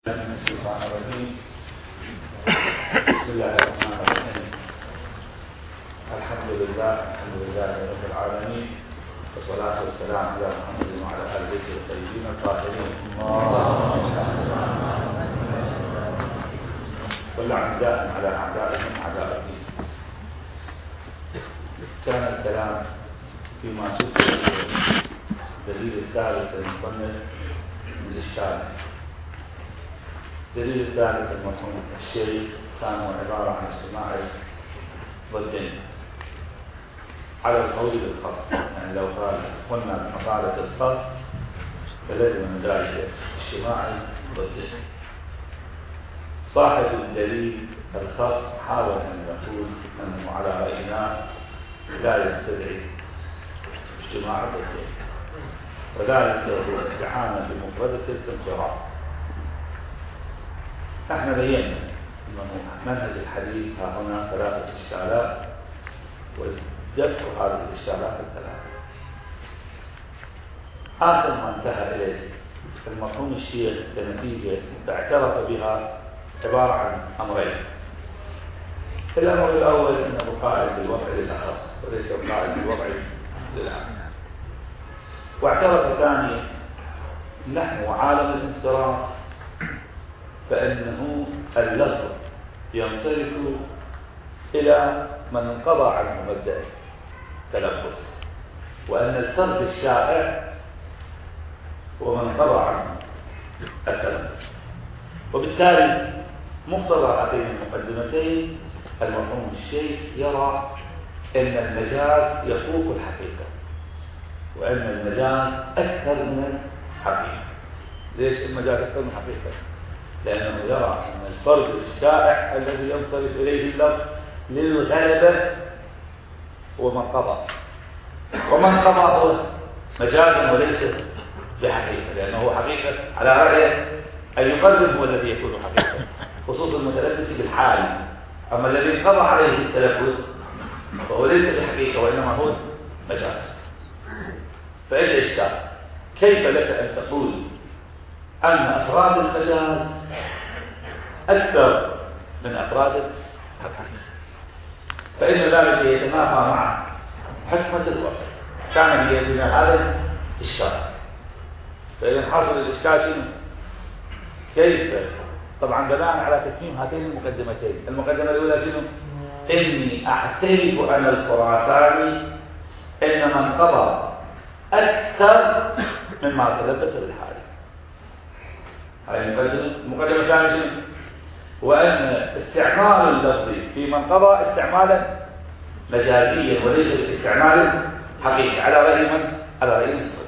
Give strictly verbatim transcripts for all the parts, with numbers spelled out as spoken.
من الشيطان الرجيم. بسم الله الرحمن الرحيم. الحمد لله الحمد لله رب العالمين، والصلاة والسلام على محمد وعلى آل بيته الطيبين الطاهرين. كل عداء على أعدائهم أعداء الدين. كان الكلام فيما سكر الدليل الثالث المصنف من الإشكال. الدليل الثالث المفهوم الشيخ كان عبارة عن اجتماع ضدين على القول بالخصم، يعني لو قال قلنا بمقالة الخصم فلازم من ذلك اجتماع ضدين. صاحب الدليل الخصم حاول أن يقول أنه على رأينا لا يستدعي اجتماع ضدين، وذلك هو استعانة بمفردة الانصراف. نحن بينا أنه منهج الحديث ها هنا ثلاثة إشكالات، ودفع هذه الإشكالات الثلاثة. آخر ما انتهى إليه المرحوم الشيخ كنتيجة اعترف بها عبارة عن أمرين. الأمر الأول أنه قائل بالوضع للأخص وليس قائل بالوضع للعام، واعترف ثانيا نحن عالم الانصراف فإنه اللفظ ينصرف إلى من انقضى عنه مبدأ التلفظ، وأن الفرد الشائع هو من انقضى عنه التلفظ. وبالتالي مقتضى هاتين المقدمتين المرحوم الشيخ يرى أن المجاز يفوق الحقيقة، وأن المجاز أكثر من الحقيقة. ليش المجاز أكثر من الحقيقة؟ لأنه يرى أن الفرد الشائع الذي ينصرف إليه اللفظ للغلبة هو من قضى، ومن قضى هو مجاز وليس بحقيقة، لأنه هو حقيقة على رأيه أن يقدم هو الذي يكون حقيقة، خصوصا المتلبس بالحال. أما الذي انقضى عليه التلبس فهو ليس بحقيقة وإنما هو مجاز. فإيش الإشكال؟ كيف لك أن تقول أن أفراد المجاز أكثر من أفراد الحقيقة؟ فإن ذلك يتنافى مع حكمة الوضع. كان بيدنا هذا الإشكال. فإذا حاصل الإشكال شنو؟ كيف؟ طبعا بناء على تتميم هاتين المقدمتين. المقدمة الأولى شنو؟ إني أعترف أنا الخراساني إن من قضى أكثر مما تلبس بالحال. هذه المقدمة. المقدمة الثانية شنو؟ وأن استعمال اللفظ في من قضى استعمالا مجازيا وليس باستعمال حقيقي على رأي من؟ على رأي المسلم.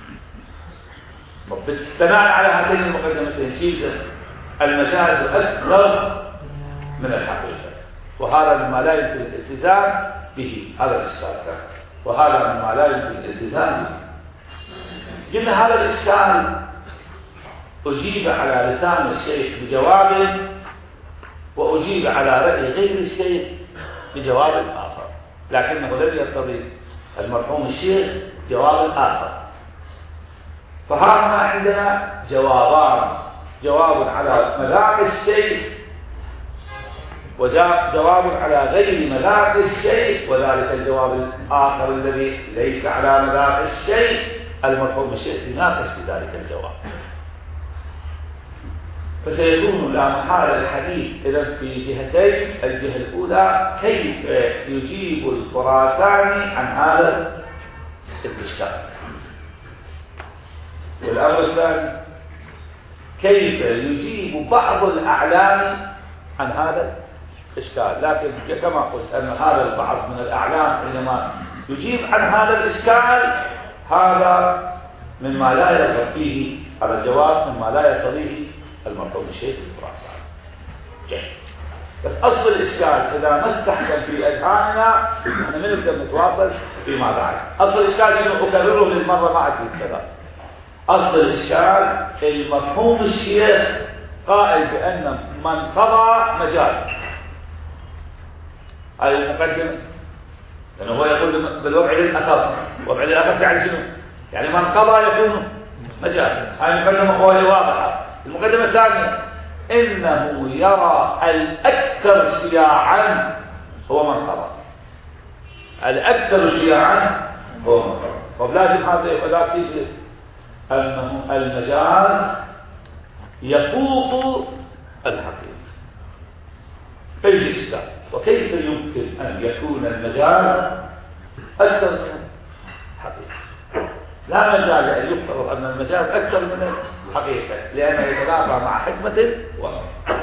بناء على هاتين المقدمتين شيء المجاز أكثر من الحقيقة، وهذا مما لا يمكن الالتزام به. هذا الإشكال، وهذا مما لا يمكن الالتزام به. قلنا هذا الإشكال أجيب على لسان الشيخ بجواب، وأجيب على رأي غير الشيخ بجواب آخر، لكنه لم يرتضي المرحوم الشيخ جواب آخر. فهنا عندنا جوابان: جواب على مذاق الشيخ وجواب على غير مذاق الشيخ، وذلك الجواب الآخر الذي ليس على مذاق الشيخ المرحوم الشيخ يناقش في ذلك الجواب. فسيكون لا محالة الحديث إذن في جهتين: الجهة الأولى كيف يجيب الخراساني عن هذا الإشكال، والأمر الثاني كيف يجيب بعض الأعلام عن هذا الإشكال. لكن كما قلت أن هذا البعض من الأعلام حينما يجيب عن هذا الإشكال هذا مما لا يرغب فيه، هذا الجواب مما لا يرتضيه المرحوم الشيخ الخراساني. جيد. بس أصل الإشكال إذا ما استحكم في أذهاننا نحن من نقدر نتواصل فيما بعد. أصل الإشكال شنو؟ أكرره للمرة ما أكيد كذا. أصل الإشكال المرحوم الشيخ قائل بأن من قضى مجاز. هذه المقدمة، لأنه هو يقول بالوضع للأخص. وضع للأخص يعني شنو؟ يعني من قضى يكون مجاز. هذه المقدمة قوية واضحة. المقدمة الثانية إنه يرى الأكثر شياعا هو من قضى. الأكثر شياعا هو من قضى. فلازم هذا يبقى ذاك شيء أنه المجاز يفوق الحقيقة. فيجي إشكال، وكيف يمكن أن يكون المجاز أكثر من الحقيقة؟ لا مجال أن يفترض أن المجاز أكثر من الحقيقة لأنه يتنافى مع حكمة وهم.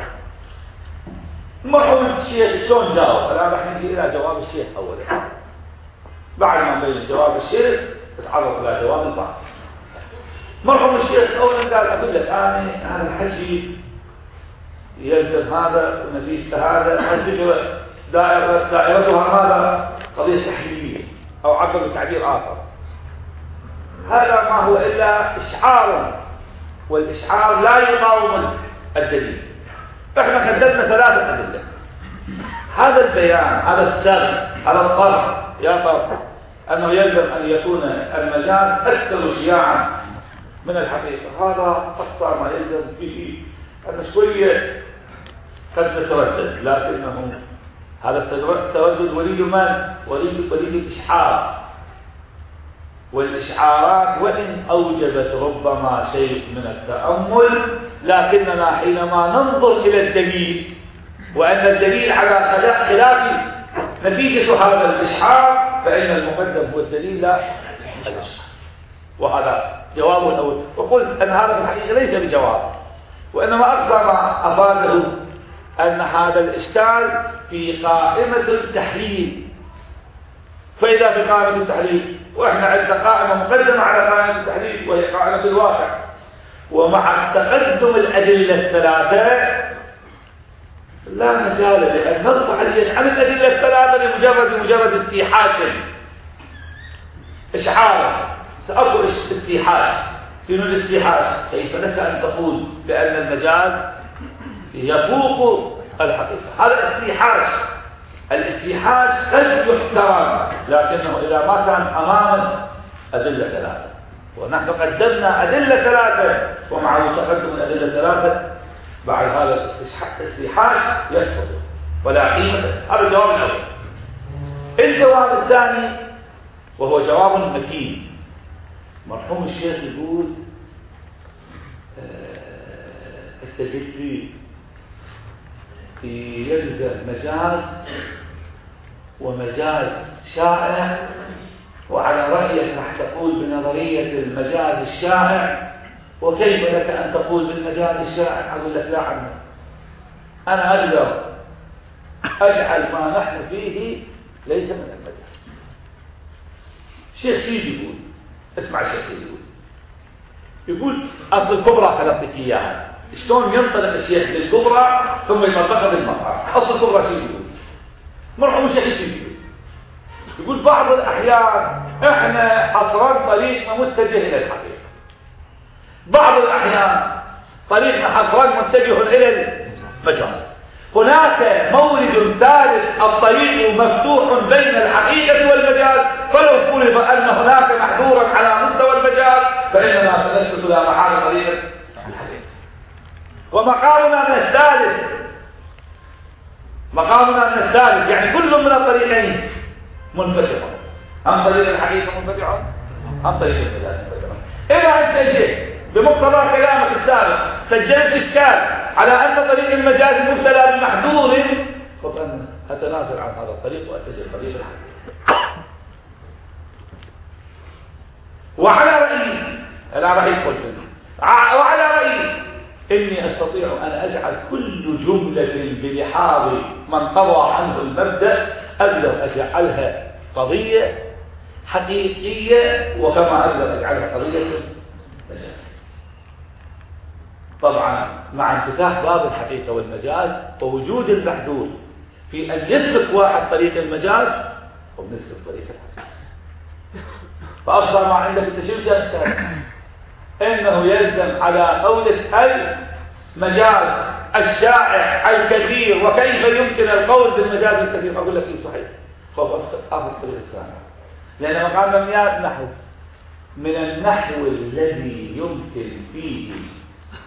مرحوم الشيخ شلون جاوب؟ الآن راح نجي إلى جواب الشيخ أولا. بعد ما نبين جواب الشيخ تتعرض إلى جواب البعض. مرحوم الشيخ أولا قال أقول لك أنا هذا الحكي يلزم هذا ونتيجة هذا الفكرة دائرة دائرتها ماذا؟ قضية تحليلية أو عبر بتعبير آخر. هذا ما هو إلا إشعار، والإشعار لا يقاوم الدليل. إحنا قدمنا ثلاثة أدلة. هذا البيان، هذا السرد، هذا الطرح يا طرح أنه يلزم أن يكون المجاز أكثر شياعا من الحقيقة. هذا أقصى ما يلزم به. أنا شوية قد نتردد، لكنه هذا التردد وليد من؟ وليد وليد الإشعار. والإشعارات وإن أوجبت ربما شيء من التأمل، لكننا حينما ننظر إلى الدليل وأن الدليل على خلاف نتيجة هذا الإشعار فإن المقدم هو الدليل لا الإشعار. وهذا جواب الأول. وقلت أن هذا في الحقيقة ليس بجواب، وإنما أقصى ما أفاده أن هذا الإشكال في قائمة التحليل. فإذا في قائمة التحليل وإحنا عندنا قائمة مقدمة على قائمة التحليل وهي قائمة الواقع، ومع تقدم الأدلة الثلاثة لا مجال لأن نرفع اليد عن الأدلة الثلاثة لمجرد مجرد استيحاش إشعار. سأقول استيحاش. شنو الاستيحاش؟ كيف لك أن تقول بأن المجاز يفوق الحقيقة؟ هذا استيحاش. الاستيحاش قد يحترم، لكنه إذا ما كان أمامنا أدلة ثلاثة، ونحن قدمنا أدلة ثلاثة ومع تقدم الأدلة ثلاثة بعد هذا الاستيحاش يسقط ولا قيمة. هذا الجواب الأول. الجواب الثاني وهو جواب متين. مرحوم الشيخ يقول التجديد يلزم مجاز ومجاز شائع، وعلى رأيك راح تقول بنظرية المجاز الشائع، وكيف لك أن تقول بالمجاز الشائع؟ أقول لك لا عنه، أنا أقدر أجعل ما نحن فيه ليس من المجاز. الشيخ شيء يقول، اسمع الشيخ يقول يقول أصل الكبرى خلقتك إياها. شلون ينطلق الشيخ بالكبرى ثم يطبقها بالمقام؟ أصل الكبرى شيء يقول. مرحوم الشيخ شيء يقول يقول بعض الأحيان إحنا حصران طريقنا متجه إلى الحقيقة، بعض الأحيان طريقنا حصران متجه إلى المجاز. هناك مورد ثالث الطريق مفتوح بين الحقيقة والمجاز، فلو فرض أن هناك محظورا على مستوى المجاز فإننا سنسلك لا محال طريقة الحقيقة. ومقامنا من الثالث، مقامنا من الثالث يعني كل من الطريقين منفتح، أم طريق الحقيقة منفتح أم طريق المجاز منفتح. إذا أنت جئت بمقتضى كلامك السابق سجلت إشكال على أن طريق المجاز مبتلى بمحظور، فأنا أتنازل عن هذا الطريق وأتجه طريق الحقيقة. وعلى رأيي أنا راح يدخل فيه، وعلى رأيي إني أستطيع أن أجعل كل جملة بلحاظ من قضى عنه المبدأ أقدر أجعلها قضية حقيقية، وكما أقدر أجعلها قضية مجاز. طبعا مع انفتاح باب الحقيقة والمجاز ووجود المحدود في أن يسلك واحد طريق المجاز وبنسلك طريق الحقيقة. فأبصر ما عندك التشيوش أشتهر إنه يلزم على قولة المجاز الشائع الكثير، وكيف يمكن القول بالمجاز الكثير؟ أقول لك إيه صحيح، فأخذ الطريق الثاني، لأن مقام مبنيات نحو من النحو الذي يمكن فيه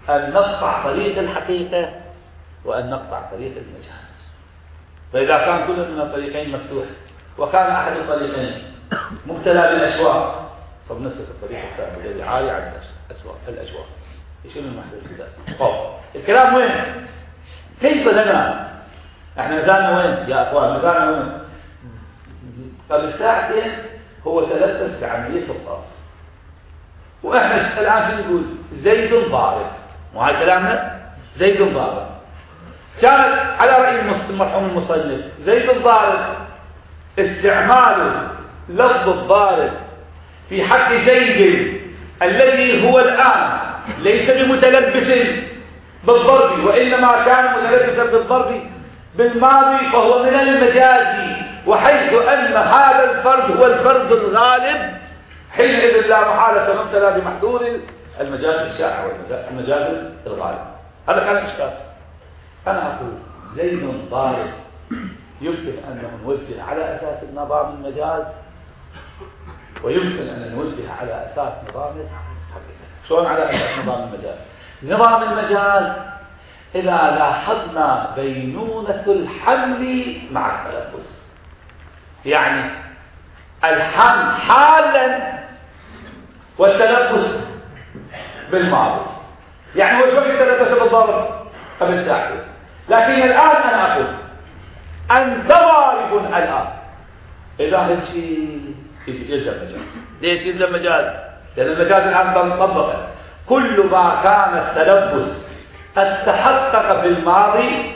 أن نقطع طريق الحقيقة وأن نقطع طريق المجاز. فإذا كان كل من الطريقين مفتوح وكان أحد الطريقين مبتلى بالأشواق فبنسلك الطريق الثاني الذي عالي عن الأشواق الأجواء. يشيل المحدث ذلك. الكلام وين؟ كيف لنا؟ احنا مزالنا وين يا أخوان؟ مزالنا وين؟ قبل ساعتين هو تلبس بعملية الضرب، وإحنا الآن شو نقول؟ زيد ضارب. مو هاي كلامنا؟ زيد ضارب. كانت على رأي المرحوم المصنف زيد الضارب استعمال لفظ الضارب في حق زيد الذي هو الآن ليس بمتلبس بالضرب وإنما كان متلبسا بالضرب بالماضي فهو من المجاز، وحيث أن هذا الفرد هو الفرد الغالب حينئذ لا محالة سنبتلى بمحذور المجاز الشائع والمجاز الغالب. هذا كان الإشكال. أنا أقول زيد ضارب يمكن أن نوجه على أساس النظام المجاز ويمكن أن نوجه على أساس نظام الحقيقة. شلون على أساس نظام المجاز؟ نظام المجاز إذا لاحظنا بينونة الحمل مع التلبس، يعني الحمل حالا والتلبس بالماضي، يعني هو شوف يتلبس بالضرب قبل ساعتين، لكن الآن أنا أقول أنت ضارب الآن. إذا هذا شيء يلزم مجاز. ليش يلزم مجاز؟ لأن المجاز الآن تنطبق كل ما كان التلبس قد تحقق في الماضي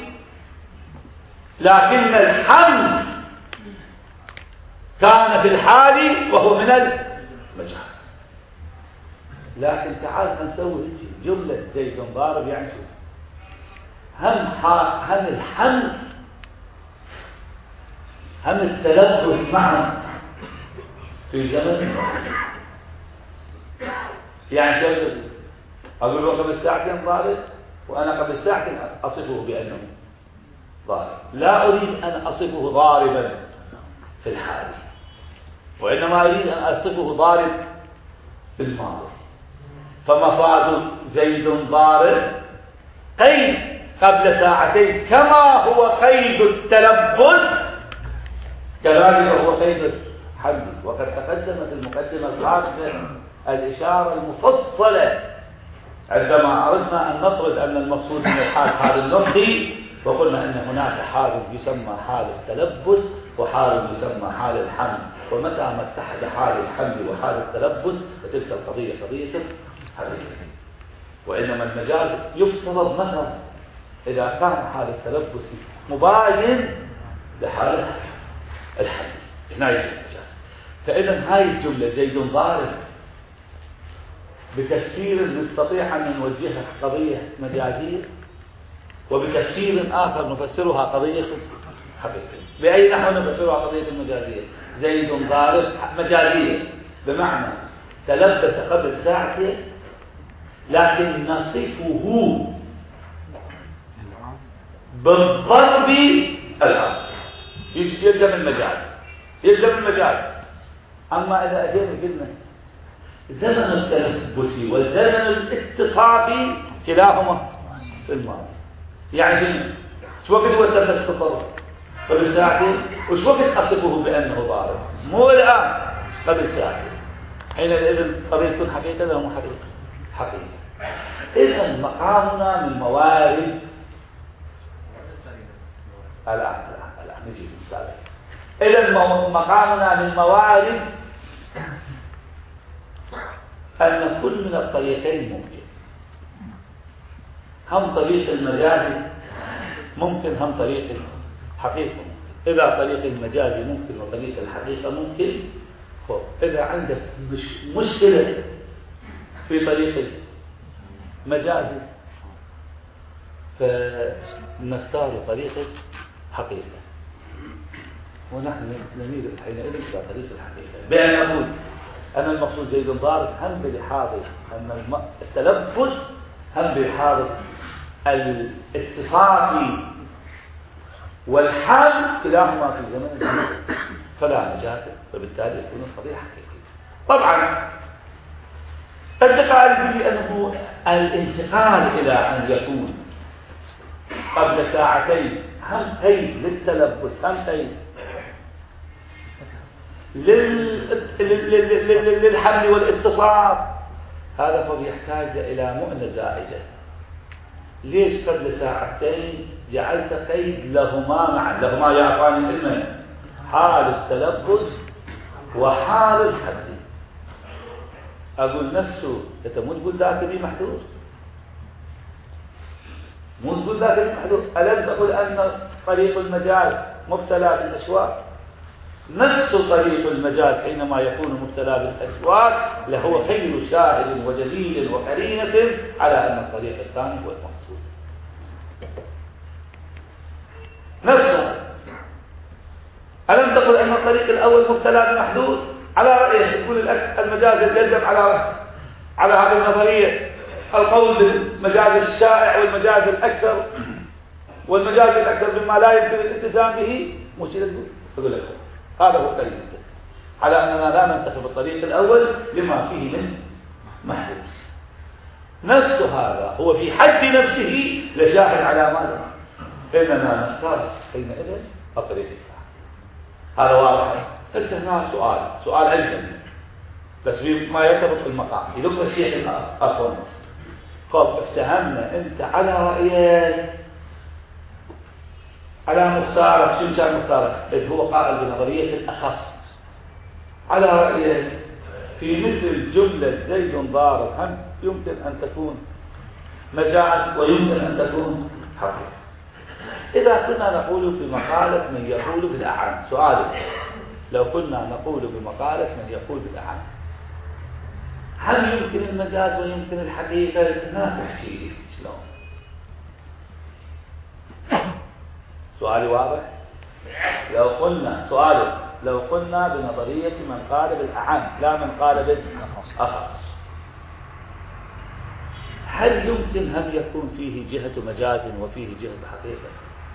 لكن الحمل كان في الحال وهو من المجاز. لكن تعال نسوي جملة زيد ضارب، يعني شو؟ هم هم الحمل هم التلبس معا في زمن، يعني شو أقول له قبل ساعتين ضارب وأنا قبل ساعتين أصفه بأنه ضارب، لا أريد أن أصفه ضاربا في الحال وإنما أريد أن أصفه ضارب في الماضي. فمفاد زيد ضارب قيد قبل ساعتين كما هو قيد التلبس كذلك هو قيد الحمل. وقد تقدمت المقدمة الخامسة الإشارة المفصلة عندما أردنا أن نطرد أن المقصود من الحال حال اللفظي، وقلنا أن هناك حال يسمى حال التلبس وحال يسمى حال الحمل، ومتى ما اتحد حال الحمل وحال التلبس فتلك القضية قضية حقيقية. وإنما المجاز يفترض مثلا إذا كان حال التلبس مباين لحال الحمل هنا يجب المجاز. فإذا هاي الجملة زيد ضارب بتفسير نستطيع أن نوجهها قضية مجازية وبتفسير آخر نفسرها قضية حقيقية. بأي نحو نفسرها قضية مجازية؟ زيد ضارب مجازية بمعنى تلبس قبل ساعتين لكن نصفه بالضرب الآن يلزم المجاز يلزم المجاز. أما إذا أجينا قلنا زمن التلبس وزمن الاتصاف كلاهما في الماضي، يعني شنو؟ شو وقت هو تلبس في الضرب؟ قبل ساعتين. وش وقت أصفه بأنه ضارب؟ مو الآن، قبل ساعتين. حينئذ القضية تكون حقيقة ولا مو حقيقة؟ حقيقة. إذا مقامنا من موارد الآن الآن الآن نجي في السابق. إذا مقامنا من موارد أن كل من الطريقين ممكن، هم طريق المجازي ممكن هم طريق الحقيقة ممكن. إذا طريق المجازي ممكن وطريق الحقيقة ممكن، إذا عندك مش مشكلة في طريق المجازي فنختار طريق الحقيقة ونحن نميل حينئذ إلى طريق الحقيقة بأن نقول أن المقصود زيد ضارب هم بحاضر أن التلبس هم بحاضر الاتصاف والحال كلاهما في زمن فلا مجاز، وبالتالي يكون القضية حقيقية. طبعا قد تقال لي أنه الانتقال إلى أن يكون قبل ساعتين هم قيد للتلبس، هم قيد للحمل والاتصال، هذا فبيحتاج إلى مؤنة زائدة. ليش قبل ساعتين جعلت قيد لهما معا؟ لهما يعطان علما حال التلبس وحال الحمل. أقول نفسه أنت مو تقول ذاك لي محدود، مو تقول ذاك لي محدود. ألم تقل أن طريق المجاز مبتلى بالأشواك؟ نفس طريق المجاز حينما يكون مبتلى بالأشواك لهو خير شاهد ودليل وقرينة على أن الطريق الثاني هو المقصود. نفسه. ألم تقل أن الطريق الأول مبتلى بمحدود؟ على رأيه يقول المجاز يلزم على على هذه النظرية القول بالمجاز الشائع والمجاز الأكثر، والمجاز الأكثر مما لا يمكن الالتزام به. مش تقول تقول لك هذا هو الطريق، على أننا لا ننتخب الطريق الأول لما فيه من محدود. نفس هذا هو في حد نفسه لشاهد على ماذا؟ إننا نختار حينئذ الطريق الثاني. هذا واضح. هسه هنا سؤال سؤال أجنبي بس ما يرتبط بالمقام. يذكر الشيخ الآخر قال افتهمنا أنت على رأيك على مختارك. شو كان مختارك؟ إذ هو قائل بنظرية الأخص. على رأيك في مثل جملة زيد ضارب هم يمكن أن تكون مجاز ويمكن أن تكون حقيقة. إذا كنا نقول بمقالة من يقول بالأعان، سؤال لو كنا نقول بمقالة من يقول بالأعان هل يمكن المجاز ويمكن الحقيقة؟ ما تحكي لي شلون؟ سؤالي واضح؟ لو قلنا سؤالي لو قلنا بنظرية من قال بالأعان لا من قال بالأخص، هل يمكن هم يكون فيه جهة مجاز وفيه جهة حقيقة؟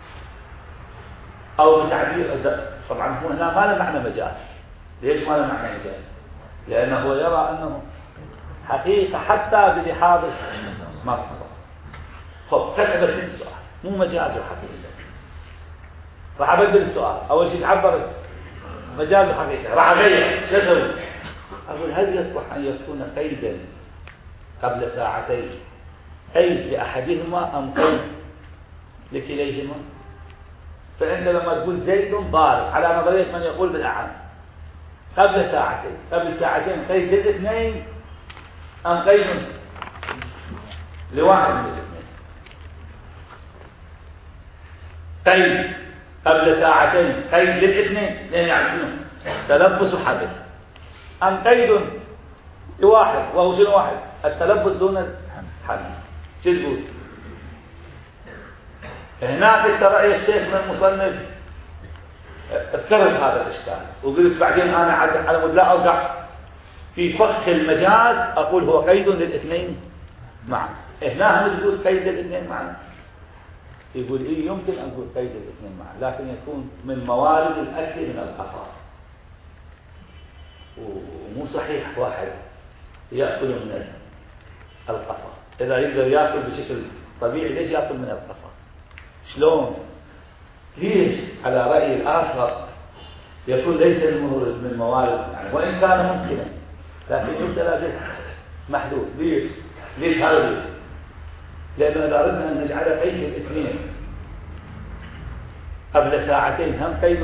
أو بتعبير طبعا هو هنا ما له معنى مجاز. ليش ما له معنى مجاز؟ لأنه هو يرى أنه حقيقة حتى بلحاظ المرتبة. خب تكبر من السؤال مو مجاز وحقيقة. راح أبدل السؤال. أول شيء تعبر مجاز وحقيقة، راح أغير شو أسوي؟ أقول هل يصلح أن يكون قيدا قبل ساعتين قيد لأحدهما أم قيد لكليهما؟ فأنت لما تقول زيد ضارب على نظرية من يقول بالأعان قبل ساعتين قبل ساعتين قيد للاثنين أم قيد لواحد من الاثنين؟ قيد قبل ساعتين قيد للاثنين لأن يعرفون تلبس وحبل، أم قيد لواحد وهو شنو واحد؟ التلبس دون الحبل. شو تقول؟ هناك رأي الشيخ من المصنف اذكرت هذا الإشكال وقلت بعدين أنا على مود لا أوقع في فخ المجاز أقول هو قيد للاثنين معا. هنا هم تقول قيد للاثنين معا، يقول إيه يمكن أن أقول قيد للاثنين معا لكن يكون من موارد الأكل من القفا، ومو صحيح واحد يأكل من القفا. إذا يقدر يأكل بشكل طبيعي ليش يأكل من القفا؟ شلون؟ ليش على رأي الآخر يكون ليس من موارد يعني وإن كان ممكنا لكن يبتلى به محدود. ليش؟ ليش هذا ليش؟ لأنه إذا أردنا أن نجعل قيد الاثنين قبل ساعتين هم قيد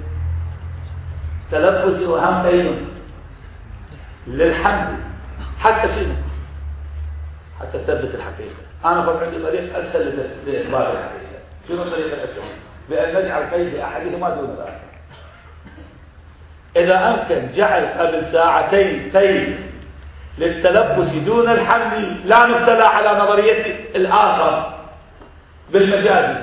للتلبس وهم قيد للحمل حتى شنو؟ حتى تثبت الحقيقة. أنا طبعا عندي طريق أسهل لإثبات الحقيقة. شنو الطريقة الأسهل؟ بأن نجعل قيد لأحدهما دون ذلك. إذا أمكن جعل قبل ساعتين قيد للتلبس دون الحمل لا نبتلى على نظرية الآخر بالمجاز.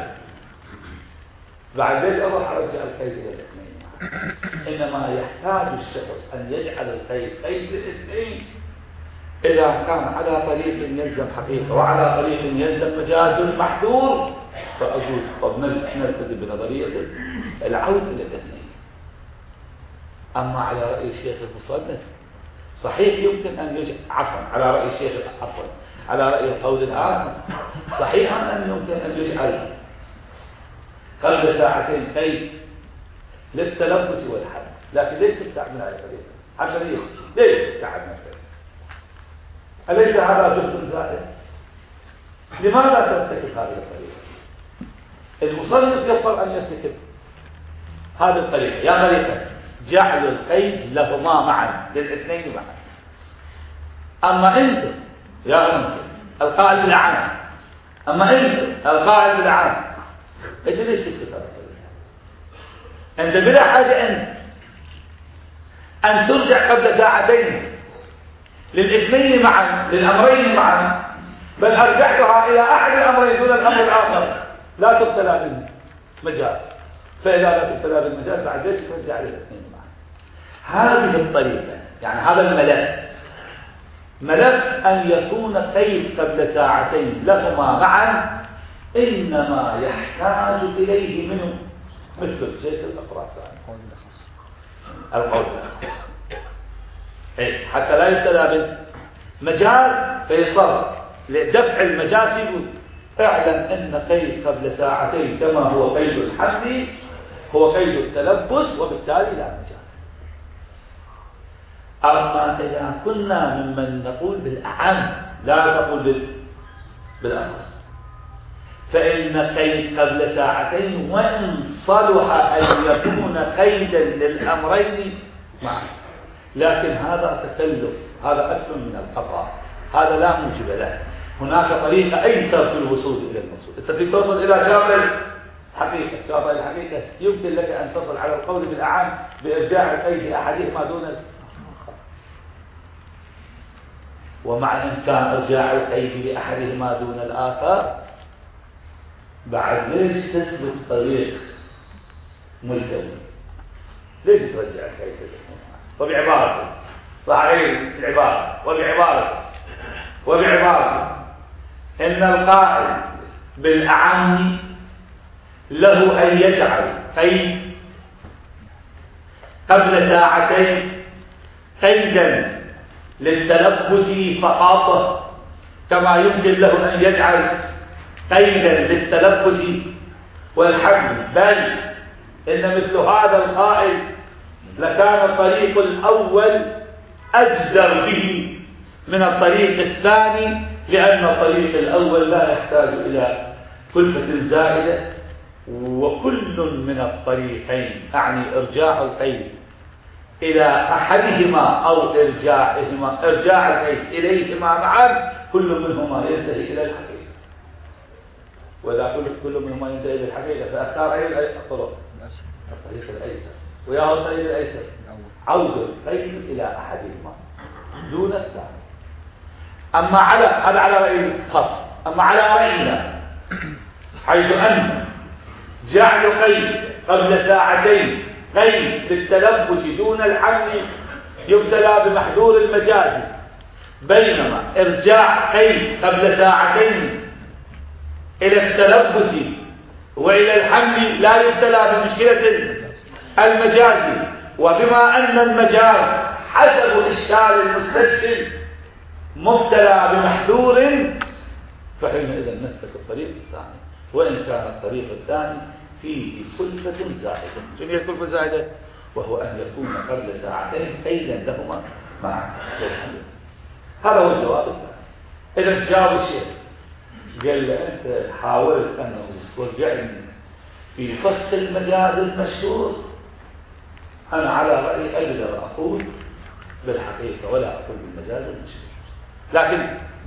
بعد ليش أروح أرجع القيد للاثنين؟ إنما يحتاج الشخص أن يجعل القيد قيد للاثنين إذا كان على طريق يلزم حقيقة وعلى طريق يلزم مجاز محذور، فأقول طب نلتزم بنظرية العود إلى الاثنين. أما على رأي الشيخ المصنف صحيح يمكن أن يجعل، عفوا على رأي الشيخ، عفوا على رأي القول الآخر، صحيح أن يمكن أن يجعل قبل ساعتين قيد للتلبس والحد، لكن ليش تستعمل هذه الطريقة؟ عشان يخرج، ليش تستعمل نفسك؟ أليس هذا جهد زائد؟ لماذا ترتكب هذه الطريقة؟ المصنف يضطر أن يرتكب هذه الطريقة، يا طريقة جعل القيد لهما معا، للاثنين معا. أما أنت يا أنت القائل بالعام، أما أنت القائل بالعام، أنت ليش تسكت هذا الطريقة؟ أنت بلا حاجة أنت أن ترجع قبل ساعتين للاثنين معا، للأمرين معا، بل أرجعتها إلى أحد الأمرين دون الأمر الآخر، لا تبتلى بالمجال. فإذا لا تبتلى بالمجال بعد ليش ترجع للاثنين معا؟ هذه الطريقة، يعني هذا الملف، ملف أن يكون قيد قبل ساعتين لهما معا، إنما يحتاج إليه منه مثل شيء الأقراص القول الأخص، إيه حتى لا يبتلى بالمجال فيضطر لدفع المجاز يقول اعلم ان قيد قبل ساعتين كما هو قيد الحمل هو قيد التلبس، وبالتالي لا مجاز. اما اذا كنا ممن نقول بالاعم لا نقول بالاخص، فان قيد قبل ساعتين وان صلح ان يكون قيدا للامرين معا، لكن هذا تكلف، هذا اكثر من القضاء، هذا لا موجب له. هناك طريقة أيسر في الوصول إلى المقصود. أنت تريد توصل إلى شاطئ الحقيقة، شاطئ الحقيقة يمكن لك أن تصل على القول بالأعم بإرجاع القيد أحدهما دون الآخر، ومع إمكان إرجاع القيد لأحدهما دون الآخر بعد ليش تثبت طريق ملزم؟ ليش ترجع القيد؟ وبعبارة صحيح العبارة وبعبارة وبعبارة إن القائل بالأعم له أن يجعل قيد قبل ساعتين قيدا للتلبس فقط، كما يمكن له أن يجعل قيدا للتلبس والحمل، بل إن مثل هذا القائل لكان الطريق الأول أجدر به من الطريق الثاني، لأن الطريق الأول لا يحتاج إلى كلفة زائدة، وكل من الطريقين أعني إرجاع القيد إلى أحدهما أو إرجاعهما إرجاع القيد إليهما معا، كل منهما ينتهي إلى الحقيقة. وإذا قلت كل منهما ينتهي إلى الحقيقة فأختار أي الطرق؟ الطريق الأيسر، وياه الطريق الأيسر عود القيد إلى أحدهما دون الثاني. أما على هذا على رأي الخاص، أما على رأينا حيث أن جعل قيد قبل ساعتين قيد للتلبس دون الحمل يبتلى بمحذور المجاز، بينما إرجاع قيد قبل ساعتين إلى التلبس وإلى الحمل لا يبتلى بمشكلة المجاز. وبما أن المجاز حسب إشكال المستشكل مبتلى بمحذور، فحينئذ نسلك الطريق الثاني، وإن كان الطريق الثاني فيه كلفة زائدة. شنو هي الكلفة الزائدة؟ وهو أن يكون قبل ساعتين قيدا لهما معا. هذا هو الجواب الثاني. إذا جاوب الشيخ قال له أنت حاولت أنه توجعني في فصل المجاز المشهور، أنا على رأيي أقدر أقول بالحقيقة ولا أقول بالمجاز المشهور، لكن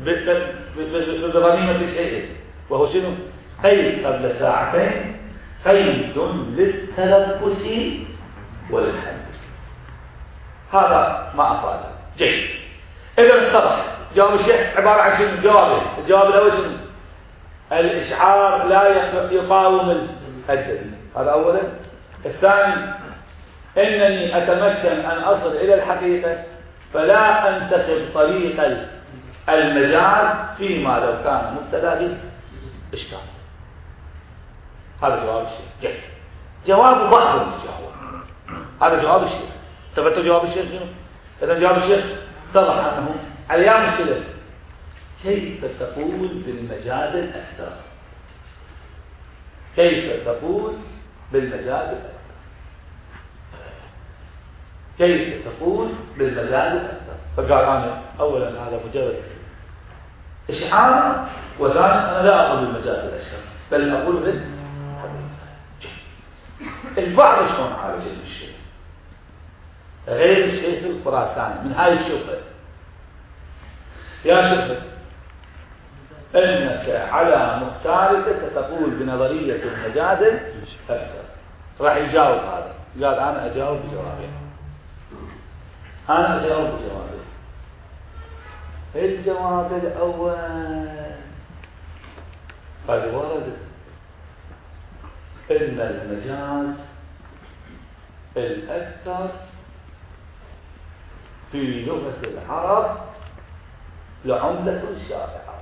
بضميمة شيء، وهو شنو؟ قيد قبل ساعتين قيد للتلبس والحمل. هذا ما أفاده. جيد. إذا اتضح جواب الشيخ عبارة عن شنو؟ جوابه الجواب الأول شنو؟ الإشعار لا يقاوم الدليل، هذا أولا. الثاني إنني أتمكن أن أصل إلى الحقيقة فلا أنتخب طريق المجاز فيما لو كان مبتلى بإشكال. هذا جواب الشيخ. جيد. جواب بعض الجواب، هذا جواب الشيخ. ثبت جواب الشيخ شنو؟ إذا جواب الشيخ اتضح أنه اليوم مشكلة كيف تقول بالمجاز الأكثر؟ كيف تقول بالمجاز الأكثر؟ كيف تقول بالمجاز الأكثر؟ فقال أنا أولا هذا مجرد إشعار، وثانيا أنا لا أقول بالمجاز الأكثر بل أقول بالحقيقة. البعض شلون عالج المشكلة غير الشيخ الخراساني من هاي الشبهة. يا شبهة إنك على مختارك ستقول بنظرية المجاز أكثر. راح يجاوب هذا، قال أنا أجاوب بجوابين، أنا أجاوب بجوابين. الجواب الأول قد ورد إن المجاز الأكثر في لغة العرب لعملة شائعة.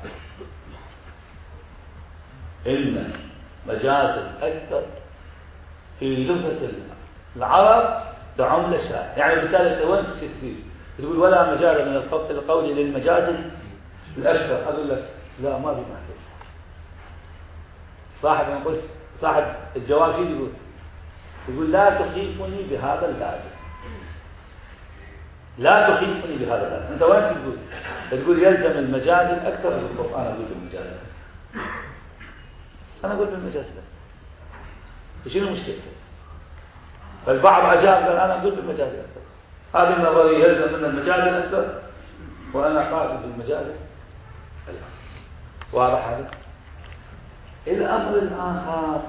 إن مجاز الأكثر في لغة العرب لعملة شائعة، يعني بالتالي وين تشتري تقول ولا مجال من القول للمجاز الأكثر، أقول لك لا ما في محل. صاحب يقول صاحب الجواب شيء يقول يقول لا تخيفني بهذا اللازم، لا تخيفني بهذا اللازم. أنت وين تقول؟ تقول يلزم المجاز الأكثر من القرآن. أنا أقول بالمجاز الأكثر، أنا أقول بالمجاز الأكثر. شنو المشكلة؟ فالبعض أجاب قال أنا أقول بالمجاز الأكثر، هذه النظرية يلزم من المجاز الأكثر وأنا قائل بالمجاز الأكثر. واضح هذا؟ الأمر الآخر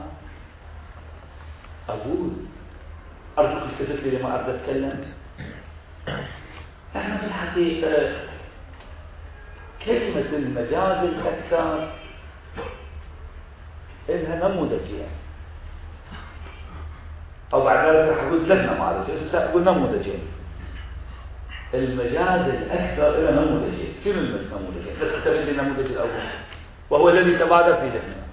أقول أرجوك استفدت لي لما أريد أتكلم. نحن في الحقيقة كلمة المجاز الأكثر إنها نموذجية، أو بعد ذلك أقول ثلاث نماذج، أقول نموذجين. المجاز الأكثر إلى نموذجين. شنو النموذجين؟ بس أتبع لي النموذج الأول وهو الذي تبادر في ذهننا.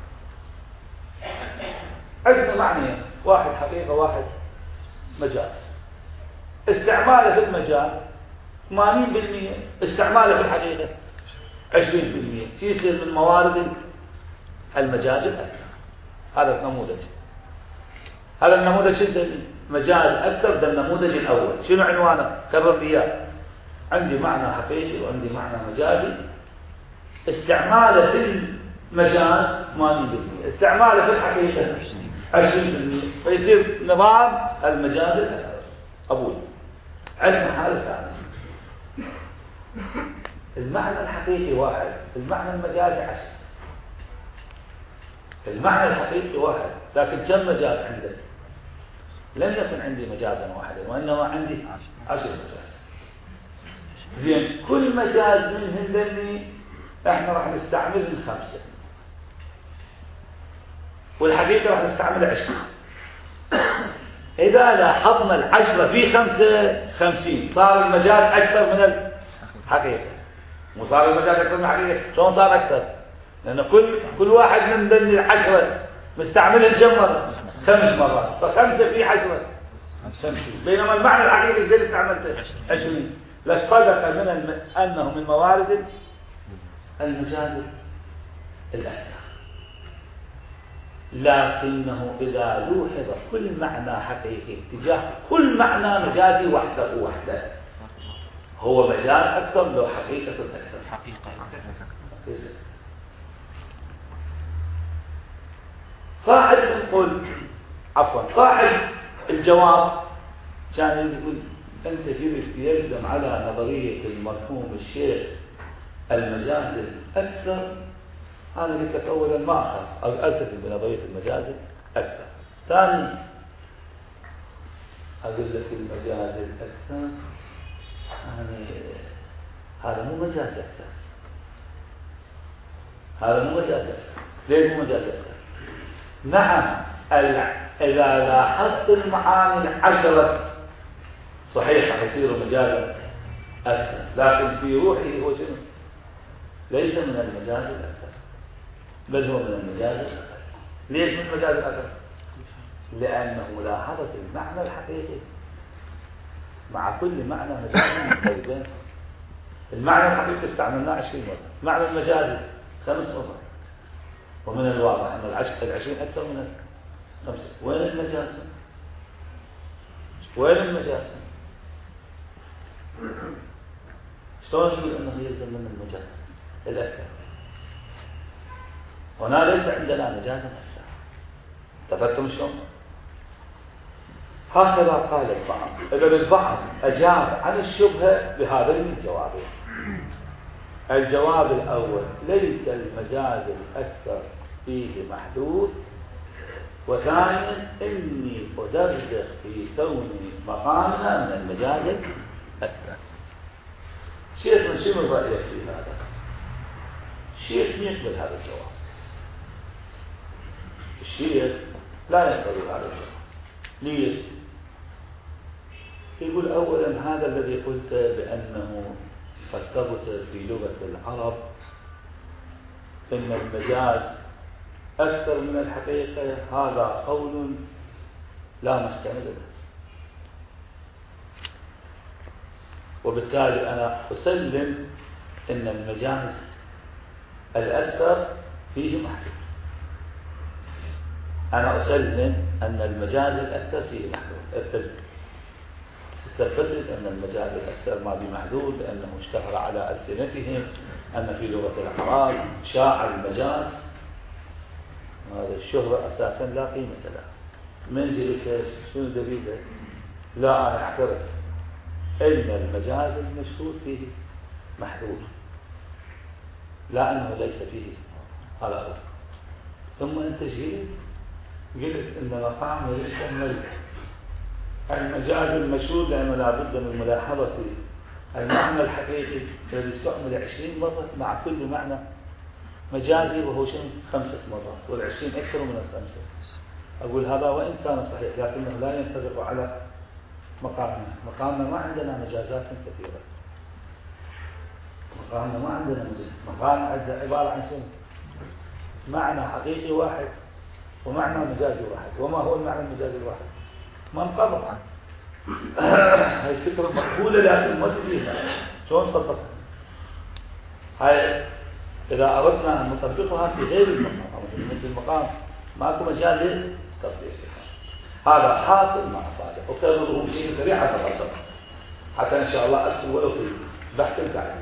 عندنا معنيين، واحد حقيقة واحد مجاز. استعماله في المجاز ثمانين بالمئة، استعماله في الحقيقة عشرين بالمئة. شو يصير من موارد المجاز الأكثر؟ هذا النموذج. هذا النموذج شو يسميه؟ مجاز أكثر. ده النموذج الأول. شنو عنوانه؟ كررت إياه. عندي معنى حقيقي وعندي معنى مجازي. استعماله في المجاز ثمانين بالمئة، استعماله في الحقيقة عشرين بالمئة، فيصير نظام المجاز الأكثر. أقول عندنا حالة ثانية، المعنى الحقيقي واحد، المعنى المجازي عشر. المعنى الحقيقي واحد، لكن كم مجاز عندك؟ لم يكن عندي مجازا واحدا، وإنما عندي عشر مجاز. زين، كل مجاز منهم ذني احنا راح نستعمل خمسة، والحقيقة راح نستعمل عشرين. إذا لاحظنا العشرة في خمسة خمسين، صار المجاز أكثر من الحقيقة. مو صار المجاز أكثر من الحقيقة، شلون صار أكثر؟ لأن كل كل واحد من ذني العشرة مستعملها كم مرة؟ خمس مرات، فخمسة في عشرة خمسين، بينما المعنى الحقيقي زي استعملته عشرين. لك صدق من الم... أنه من موارد المجاز الأكثر، لكنه إذا لوحظ كل معنى حقيقي تجاه كل معنى مجازي وحده وحده هو مجاز أكثر لو حقيقة أكثر. حقيقة صاحب القول عفوا صاحب الجواب كان يقول أنت يلزم على نظرية المرحوم الشيخ المجاز الأكثر. أنا قلت لك أولا ما أخاف أو ألتزم بنظرية المجاز الأكثر. ثاني أقول لك المجاز الأكثر يعني هذا مو مجاز أكثر، هذا مو مجاز أكثر. ليش مو مجاز أكثر؟ نعم إذا لاحظت المعاني العشرة صحيح يصير مجازا أكثر، لكن في روحه هو شنو؟ ليس من المجاز الأكثر بل هو من المجاز الأقل. ليش من المجاز الأقل؟ لأنه لاحظت المعنى الحقيقي مع كل معنى مجازي مختلفين المعنى الحقيقي استعملناه عشرين مرة، معنى المجازي خمس مرات. ومن الواضح أن العشرين أكثر من الخمسة. وين المجاز؟ وين المجاز؟ شلون تقول أنه يلزم من المجاز الأكثر؟ هنا ليس عندنا مجازا أكثر. تفتم شلون؟ هكذا قال البعض. إذن البعض أجاب عن الشبهة بهذين الجوابين. الجواب الأول: ليس المجاز الأكثر فيه محدود. وثانيا: إني أدرج في كون مقامها من المجاز الأكثر. شيخنا شنو رأيك في هذا؟ الشيخ يقبل هذا الجواب. الشيخ لا يقبل هذا الجواب. ليش؟ يقول أولا هذا الذي قلت بأنه قد ثبت في لغة العرب إن المجاز أكثر من الحقيقة، هذا قول لا مستند له، وبالتالي أنا أسلم إن المجاز الأكثر فيه محدود. أنا أسلم أن المجاز الأكثر فيه محدود. ثبتت أن المجاز الأكثر ما بمحدود لأنه اشتهر على ألسنتهم أن في لغة العرب شاع المجاز. هذا الشهرة أساسا لا قيمة له. من جئت شنو دليله؟ لا، أنا أعترف إن المجاز المشهور فيه محدود، لا أنه ليس فيه على أرض. ثم أنت جئت قلت إن مقام يستعمل المجاز المشهور لأنه لا بد من ملاحظة المعنى الحقيقي الذي استعمل عشرين مرة مع كل معنى مجازي، وهو شيء خمسة مرات، والعشرين أكثر من الخمسة. أقول هذا وإن كان صحيح لكنه لا ينطبق على مقامنا. مقامنا ما عندنا مجازات كثيرة. مقامنا ما عندنا مجاز. مقامنا عبارة عن شيء معنى حقيقي واحد ومعنى مجازي واحد. وما هو المعنى المجازي الواحد؟ منقبض. هاي الفكرة مقبولة لكن ما تجيها. شلون نطبقها؟ هاي إذا أردنا أن نطبقها في غير المقام مثل المقام ماكو مجال للتطبيق. هذا حاصل ما أفاده. أكرره شيء سريع أتطبق حتى إن شاء الله أكتب ولو في بحث التعليم.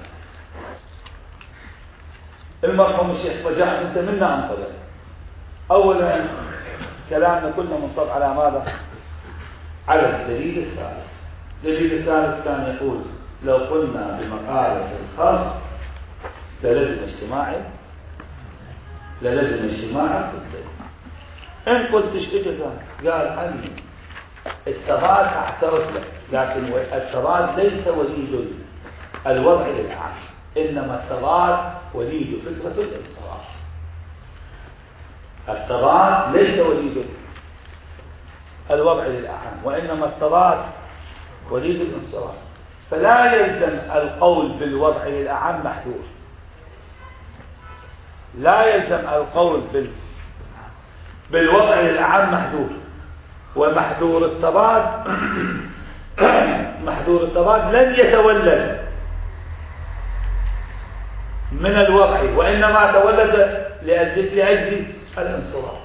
المرحوم الشيخ رجع أنت منا أنطلق. أولا كلامنا كله منصب على ماذا؟ على الدليل الثالث. الدليل الثالث كان يقول لو قلنا بمقالة الخاص للزم اجتماعي للزم اجتماعي في الدليل. إن قلت ايش اجى قال؟ قال عني التضاد اعترف لك، لكن التضاد ليس وليد الوضع للعام، إنما التضاد وليد فكرة الانصراف. التضاد ليس وليد الوضع للأعام، وإنما التضاد وليد الانصراف. فلا يلزم القول بالوضع للأعام محذور. لا يلزم القول بال بالوضع للأعام محذور. ومحذور التضاد محذور التضاد لن يتولد من الوضع، وإنما تولد لأجل الانصراف.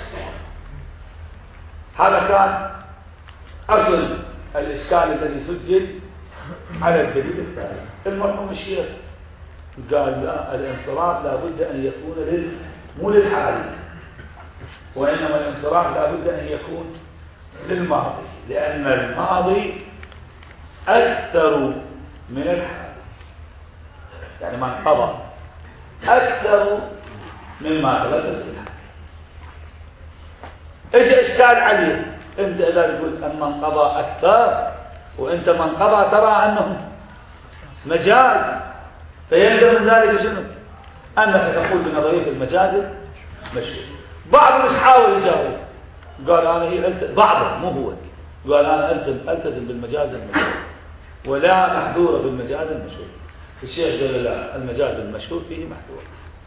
هذا كان أصل الإشكال الذي سجل على الدليل الثاني. المرحوم الشيخ قال لا، الانصراف لا بد أن يكون لل... مو للحال، وإنما الانصراف لا بد أن يكون للماضي، لأن الماضي أكثر من الحال. يعني من قضى أكثر مما تلبس بالحال. إيش إشكال عليه؟ أنت إذا تقول أن من قضى أكثر وأنت من قضى ترى أنه مجاز، فيلزم من ذلك شنو؟ أنك تقول بنظرية المجاز مشهور. بعض مش حاول يجاوب، قال أنا هي ألت... بعض مو هو قال أنا ألتزم ألتزم بالمجاز المشهور ولا محذور بالمجاز المشهور. الشيخ قال لا، المجاز المشهور فيه محذور.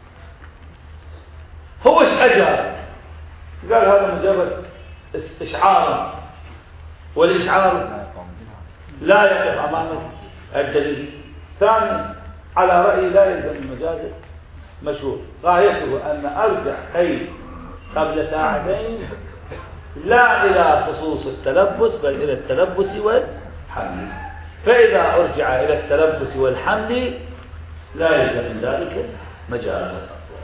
هو ايش أجاب؟ قال هذا مجرد إشعار، والإشعار لا يقف أمام الدليل. ثانيا على رأيي لا يلزم المجاز مشهور، غايته أن أرجع قيد قبل ساعتين لا إلى خصوص التلبس بل إلى التلبس والحمل، فإذا أرجع إلى التلبس والحمل لا يلزم من ذلك مجازا.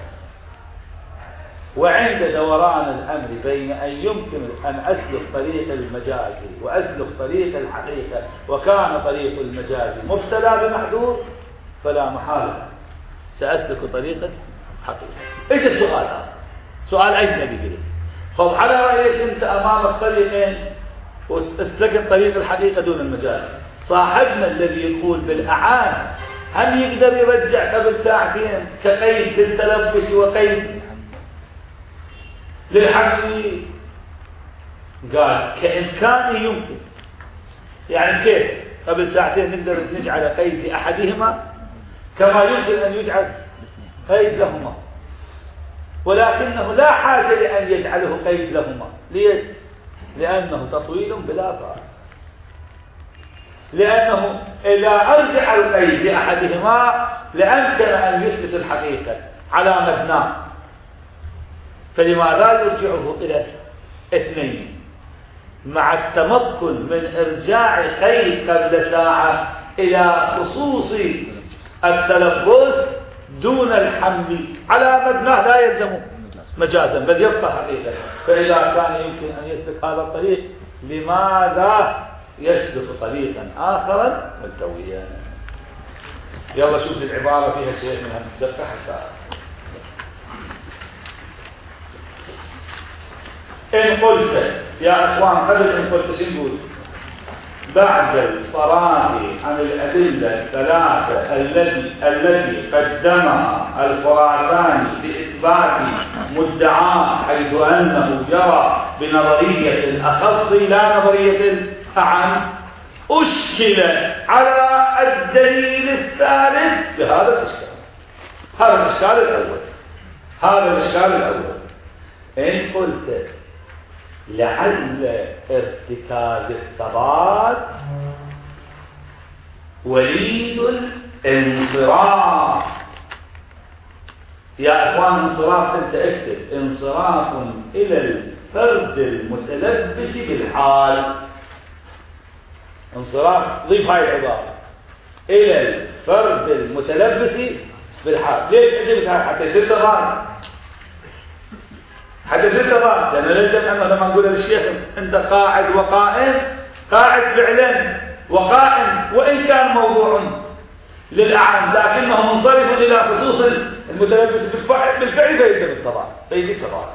وعند دوران الأمر بين أن يمكن أن أسلك طريق المجاز وأسلك طريق الحقيقة وكان طريق المجاز مبتلى بمحذور فلا محالة سأسلك طريقا حقيقة. إيش السؤال هذا؟ سؤال أجنبي كده. خب على رأيك أنت أمامك طريقين وتسلك طريق الحقيقة دون المجاز، صاحبنا الذي يقول بالأعان هل يقدر يرجع قبل ساعتين كقيد للتلبس وقيد للحمل؟ قال كإمكانه يمكن. يعني كيف قبل ساعتين نقدر نجعل قيد لأحدهما كما يمكن أن يجعل قيد لهما، ولكنه لا حاجة لأن يجعله قيد لهما. ليش؟ لأنه تطويل بلا فائدة، لأنه إذا أرجع القيد لأحدهما لأمكن أن يثبت الحقيقة على مبناه، فلماذا يرجعه إلى اثنين مع التمكن من إرجاع قيد قبل ساعة إلى خصوص التلبس دون الحمل على مبناه لا يلزم مجازا بل يبقى حقيقة. فإذا كان يمكن أن يسلك هذا الطريق لماذا يسلك طريقا آخرا ملتويا؟ يلا شوف العبارة فيها شيء من الدقة حتى إن قلت يا أخوان قبل إن قلت شنقول بعد الفراغ عن الأدلة الثلاثة التي التي قدمها الخراساني لإثبات مدعاه حيث أنه يرى بنظرية الأخص لا نظرية الأعم، أشكل على الدليل الثالث بهذا الإشكال. هذا الإشكال الأول هذا الإشكال الأول إن قلت لعل ارتكاز التضاد وليد الانصراف. يا اخوان انصراف انت اكتب انصراف الى الفرد المتلبس بالحال. انصراف ضيف هاي العبارة الى الفرد المتلبس بالحال. ليش اجبت هاي؟ حتى يصير تضاد، حتى يصير تضاد. لأنه لازم أنه لما نقول للشيخ أنت قاعد وقائم، قاعد فعلا وقائم وإن كان موضوع للأعم لكنه منصرف إلى خصوص المتلبس بالفعل بالفعل فيجب التضاد فيجي التضاد.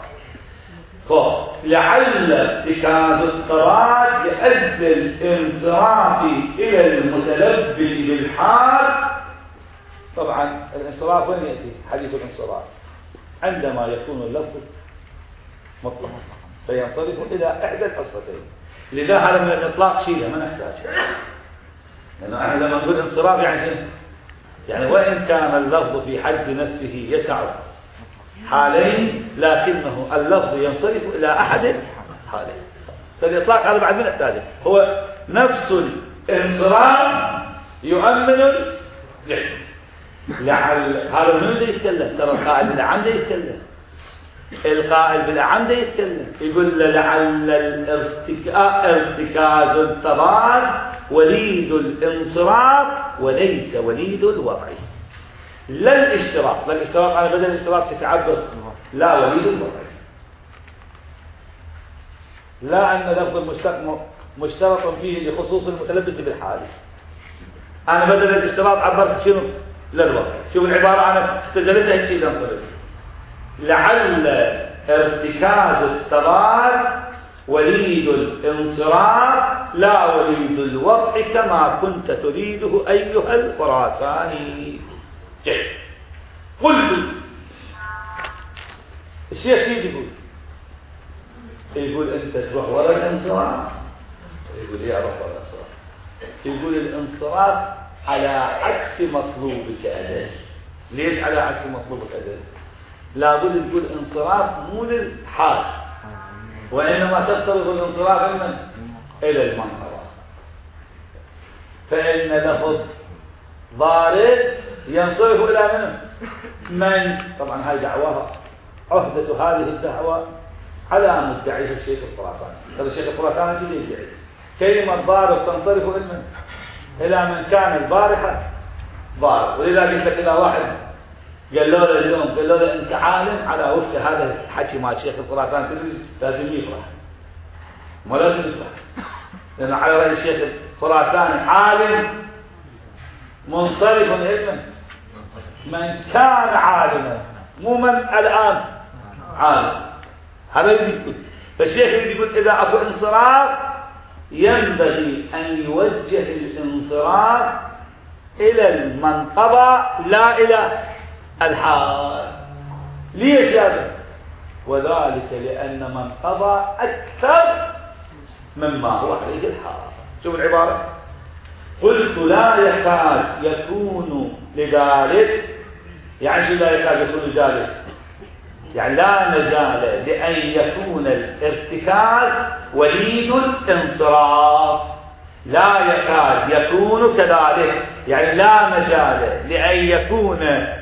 لعل ارتكاز التضاد لأجل الانصراف إلى المتلبس بالحال. طبعا الانصراف وين يأتي؟ حديث الانصراف عندما يكون اللفظ مطلق فينصرف إلى إحدى الحصتين. لذا هذا من الإطلاق شيء ما نحتاج، لأنه احنا لما نقول انصراف يعني شيء يعني وإن كان اللفظ في حد نفسه يسع حالين لكنه اللفظ ينصرف إلى أحد حالين. فالإطلاق هذا بعد ما نحتاجه، هو نفس الانصراف يؤمن الجهل. لعل هذا من اللي يتكلم؟ ترى القائل بالأعم يتكلم، القائل بالأعم يتكلم يقول لعل ارتكاز التضاد وليد الانصراف وليس وليد الوضع. لا الاشتراك، لا الاشتراك أنا بدل الاشتراك ستعبر لا وليد الوضع، لا أن لفظ مشترط فيه لخصوص المتلبس بالحال. أنا بدل الاشتراك عبرت شنو؟ للوضع. شوف العبارة أنا اختزلتها هيك شيء لانصرف. لعل ارتكاز التضاد وليد الانصراف لا وليد الوضع كما كنت تريده أيها الخراساني. جيد. قلت الشيخ شيء يقول يقول أنت تروح وراء الانصراف، يقول إيه أروح وراء الانصراف؟ يقول الانصراف على عكس مطلوبك أداء. ليش على عكس مطلوبك أداء؟ لابد تقول انصراف مو للحال وإنما تفترض الانصراف من إلى المنقرة. فإن لفظ ضارب ينصرف إلى من؟ من طبعا هاي دعواها، عهدة هذه الدعوة على مدعيها الشيخ الخراساني. هذا الشيخ الخراساني شو يدعي؟ كلمة ضارب تنصرف إلى من؟ إلى من كان البارحة ضارب. ولذا قلت لك إذا واحد قال له اليوم قال له أنت عالم على وفق هذا الحكي مع الشيخ الخراساني لازم يفرح، ما لازم يفرح، لأنه على رأي الشيخ الخراساني عالم منصرف إلى من كان عالما، مو من الآن عالم. هذا يقول. فالشيخ يقول إذا أكو انصراف ينبغي أن يوجه الانصراف إلى المنقبة لا إلى الحال. ليش هذا؟ وذلك لأن منقبة أكثر مما هو عليه الحال. شوف العبارة، قلت لا يكاد يكون لذلك. يعني شو لا يكاد يكون لذلك؟ يعني لا مجال لأن يكون الارتكاز وليد الانصراف. لا يكاد يكون كذلك، يعني لا مجال لأن يكون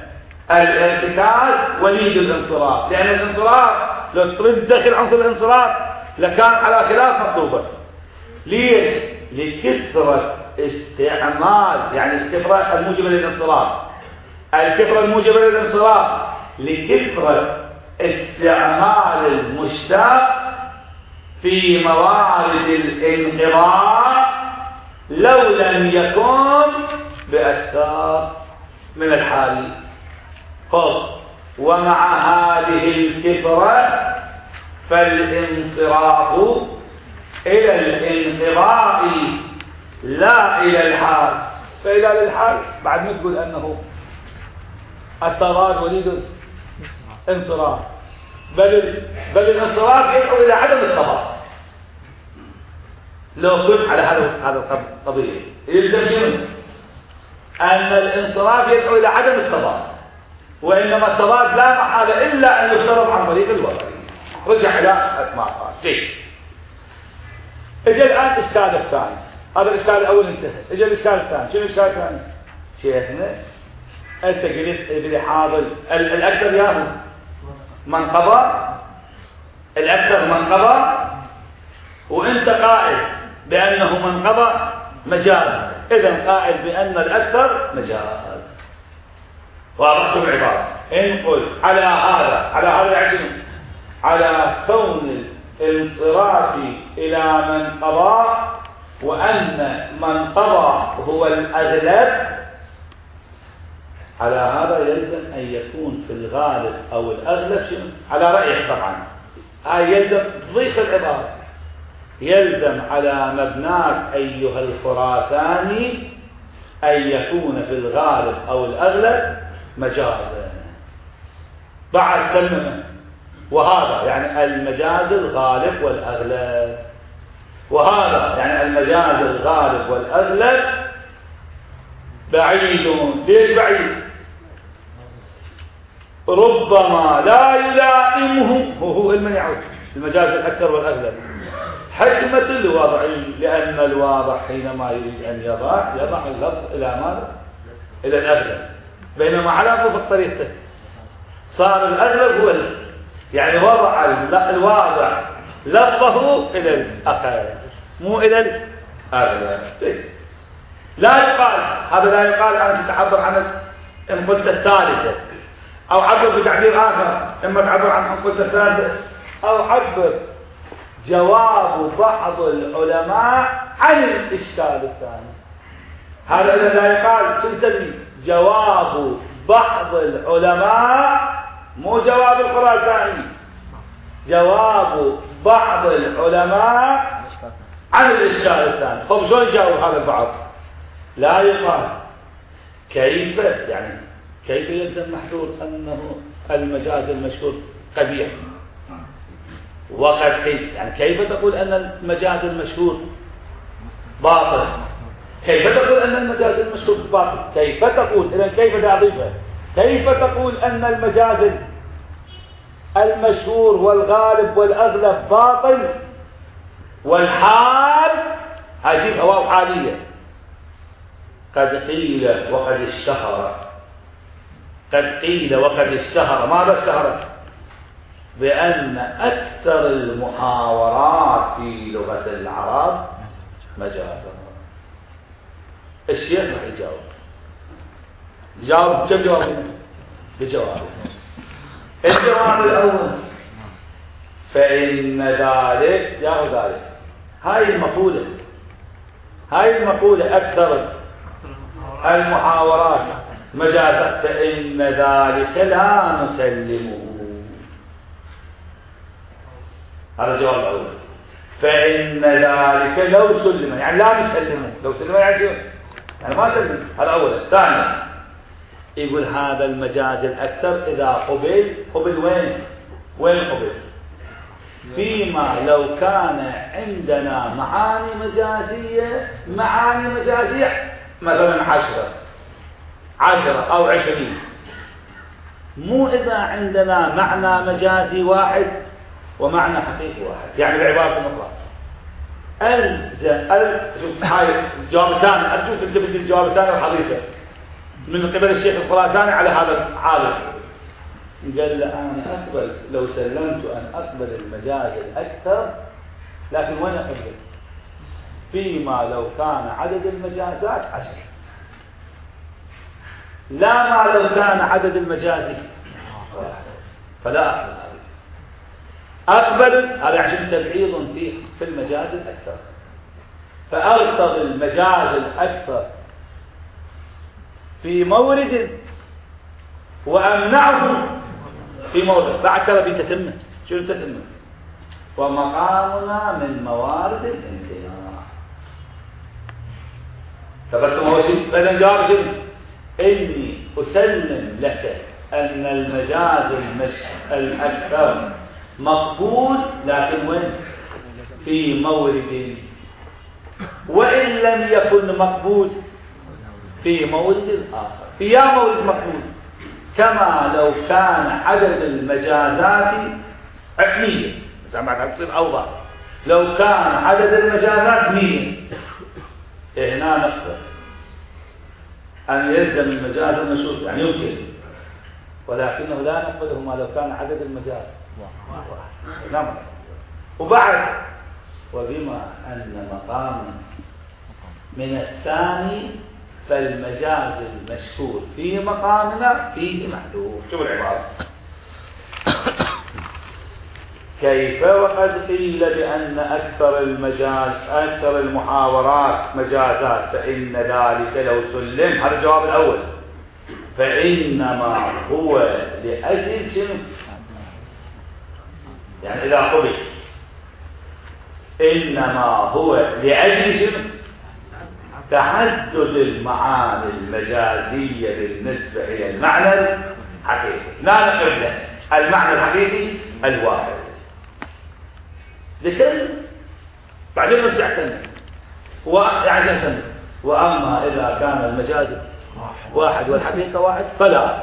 الارتكاز وليد الانصراف، لأن الانصراف لو تريد تدخل عنصر الانصراف لكان على خلاف مطلوبة. ليش؟ لكثرة استعمال، يعني الكثرة الموجبة للانصراف، الكثرة الموجبة للانصراف لكثرة استعمال المشتق في موارد الانقراض لو لم يكن بأكثر من الحال. خذ ومع هذه الكثرة فالانصراف إلى الانقراء لا إلى الحال. فإذا للحال بعد ما تقول أنه التضاد وليد انصراف، بل بل الانصراف يدعو إلى عدم التضاد. لو كنت على هذا هذا القضية يلزم شنو؟ أن الانصراف يدعو إلى عدم التضاد، وإنما التضاد لا محالة إلا أن يفترض عن طريق الوضع. رجع إلى ما قال. جيد. اجى الآن الإشكال الثاني. هذا الإشكال الأول انتهى. اجى الإشكال الثاني. شنو الإشكال الثاني؟ شيخنا أنت قلت بحاضر الأكثر ياهو من قضى، الأكثر من قضى، وأنت قائل بأنه من قضى مجاز، إذن قائل بأن الأكثر مجاز. وأردت العبارة إن قلت على هذا على هذا يعني على كون الانصراف إلى من قضى وأن من قضى هو الأغلب، على هذا يلزم أن يكون في الغالب أو الأغلب شنو؟ على رأيك طبعا هاي يلزم تضيق العبارة، يلزم على مبناك أيها الخراساني أن يكون في الغالب أو الأغلب مجازا. بعد تممه، وهذا يعني المجاز الغالب والأغلب، وهذا يعني المجاز الغالب والأغلب بعيد. ليش بعيد؟ ربما لا يلائمه هو المن يعود المجاز الأكثر والأغلب حكمة الوضعي، لأن الواضع حينما يريد أن يضع يضع اللفظ إلى ماذا؟ إلى الأغلب، بينما على ضبط طريقته صار الأغلب هو الأغلب، يعني وضع الواضع لفظه إلى الأقل مو إلى الأغلب. لا يقال هذا، لا يقال أنا ستعبر عن إن قلت الثالثة، أو عبر بتعبير آخر، إما تعبر عن إن قلت الثالثة، أو عبر جواب بعض العلماء عن الإشكال الثاني. هذا إذا لا يقال شو نسميه؟ جواب بعض العلماء، مو جواب الخراساني، جواب بعض العلماء عن الإشكال الثاني. طب شلون يجاوب هذا البعض؟ لا يقال كيف، يعني كيف يلزم محذور أنه المجاز المشهور قبيح، وقد قيل يعني كيف تقول أن المجاز المشهور باطل؟ كيف تقول أن المجاز المشهور باطل؟ كيف تقول؟ إذا كيف تعرفها؟ كيف تقول أن المجاز المشهور والغالب والأغلب باطل والحال هجيب هواء حالية؟ قد قيل وقد اشتهر قد قيل وقد اشتهر. ماذا اشتهر؟ بأن أكثر المحاورات في لغة العرب مجازا. الشيخ راح يجاوب. جاوب كم جواب؟ بجواب. الجواب الأول فإن ذلك يا ذلك هاي المقولة هاي المقولة أكثر المحاورات مجازا فإن ذلك لا نسلمه. هذا الجواب الأول. فإن ذلك لو سلم يعني لا نسلمه. لو سلم يعني يعني ما سلم. هذا أولا. ثانيا يقول هذا المجاز الأكثر إذا قبل قبل وين وين قبل؟ فيما لو كان عندنا معاني مجازية معاني مجازية مثلا عشرة عشرة أو عشرين، مو إذا عندنا معنى مجازي واحد ومعنى حقيقي واحد. يعني بعبارة أخرى ال شوف هاي الجواب الثاني. أشوف أنت بدي الجواب الثاني الحديثة من قبل الشيخ الخراساني على هذا العالم. قال له أنا أقبل لو سلمت أن أقبل المجاز الأكثر، لكن وين أقبل؟ فيما لو كان عدد المجازات عشر، لا ما لو كان عدد المجاز واحد، فلا أقبل هذا. أقبل هذا عشان تبعيض فيه في المجاز الأكثر، فأرتضي المجاز الأكثر في مورد وأمنعه في موضع. بعد ترى في تتمة. شنو تتمة؟ ومقامنا من موارد الامتناع. تبتم هو شيء فإذا جواب شيء إني أسلم لك أن المجاز المش... الأكثر مقبول، لكن وين؟ في مورد، وإن لم يكن مقبول في مورد آخر. في يا مورد مقبول كما لو كان عدد المجازات مية. سمعت تصير أوضح. لو كان عدد المجازات مية هنا نقبل أن يلزم المجاز المشهور، يعني يمكن، ولكنه لا نقبله ما لو كان عدد المجاز واحد. نعم. وبعد وبما أن مقام من الثاني فالمجاز المشهور في مقامنا فيه محذوف. شوف العبارة كيف وقد قيل بأن أكثر المجاز أكثر المحاورات مجازات فإن ذلك لو سلم. هذا الجواب الأول. فإنما هو لأجل شنو؟ يعني إذا قبل إنما هو لأجل شنو؟ تعدد المعاني المجازية بالنسبة إلى المعنى الحقيقي. لا نقبل المعنى الحقيقي الواحد لكن بعدين نرجع ثاني وعشان ثاني. وأما إذا كان المجاز واحد والحقيقة واحد فلا،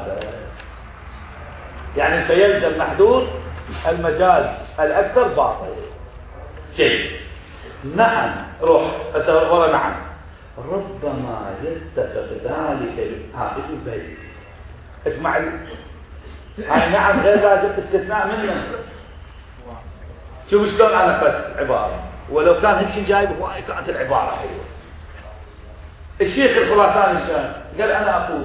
يعني فيلزم محدود المجاز الأكثر باطل. جيد. نعم. روح أسأل نعم. ربما يتفق ذلك هاتف البيت. اسمع لي. هاي نعم غير لازم استثناء منه. شوف شلون انا قلت عباره، ولو كان هيك جايب واي كانت العباره حلوه. الشيخ الخراساني ايش قال؟ قال انا اقول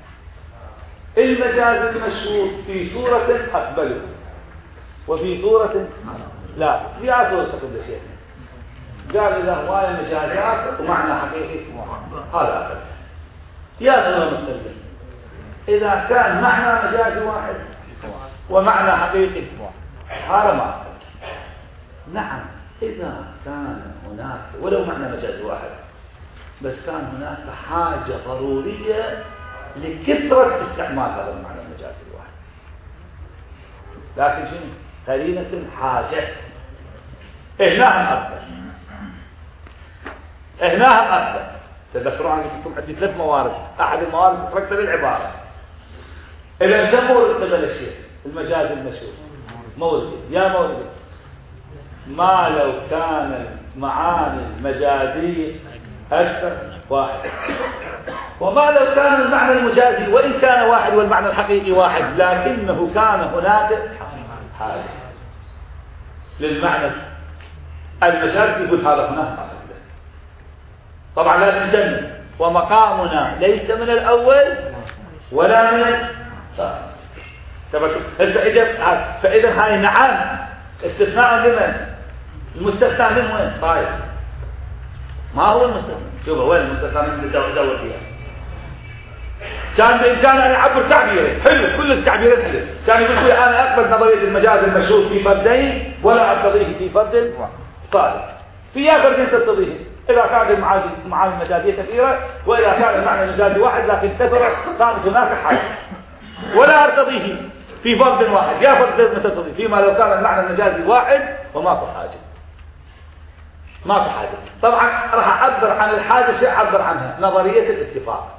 المجاز المشهور في صوره اقبله وفي صوره لا. في صوره تقبل الشيخ. قال إذا هواية مجازات ومعنى حقيقي هذا أقل. يا صورة مختلفة. إذا كان معنى مجازي واحد ومعنى حقيقي هذا ما أقل. نعم إذا كان هناك ولو معنى مجازي واحد بس كان هناك حاجة ضرورية لكثرة استعمال هذا المعنى المجازي الواحد، لكن شنو؟ قرينة الحاجة. هنا أقل هنا أقل. تذكروا عن لكم عندي ثلاث موارد. أحد الموارد تركت للعبارة. إذا نسمور قبل الشيء المجاز المشهور مورد يا مورد ما لو كان المعاني المجازية أكثر واحد. وما لو كان المعنى المجازي وإن كان واحد والمعنى الحقيقي واحد لكنه كان هناك حاجة للمعنى المجازي يقول هذا هناك حاجة. طبعا لازم نجمع ومقامنا ليس من الأول ولا من الثاني. فإذا هاي نعم استثناء لمن؟ المستثنى من وين؟ طيب ما هو المستثنى؟ شوف وين المستثنى من الدور فيها؟ كان بإمكانه أن يعبر تعبيرين حلو، كل التعبيرات حلو. كان يقول لي أنا أقبل نظرية المجاز المشهور في فردين ولا أقتضيه في فرد ثالث. في يا فردين تقتضيه إذا كان المعاني المجازية كثيرة، وإذا كان المعنى المجازي واحد لكن كثرة كانت هناك حاجة. ولا أرتضيه في فرد واحد، يا فرد متضيه فيما لو كان المعنى المجازي واحد وماكو حاجة. ماكو حاجة. طبعا راح أعبر عن الحاجة شيء أعبر عنها نظرية الاتفاق.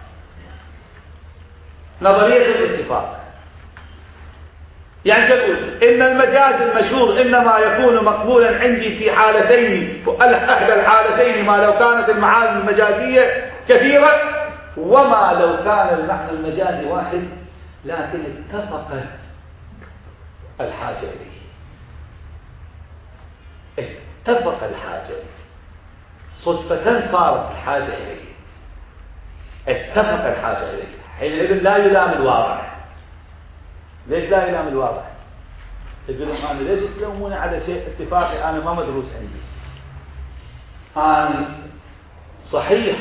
نظرية الاتفاق يعني تقول إن المجاز المشهور إنما يكون مقبولا عندي في حالتين، أحدى الحالتين ما لو كانت المعاني المجازية كثيرة، وما لو كان المعنى المجازي واحد لكن اتفق الحاجة إليه. اتفق الحاجة إليه صدفة صارت الحاجة إليه، اتفق الحاجة إليه. حينئذ لا يلام الواضع. ليش لا يلام الواضع؟ يقول لهم أنا ليش تلوموني على شيء اتفاقي أنا ما مدروس عندي؟ أنا صحيح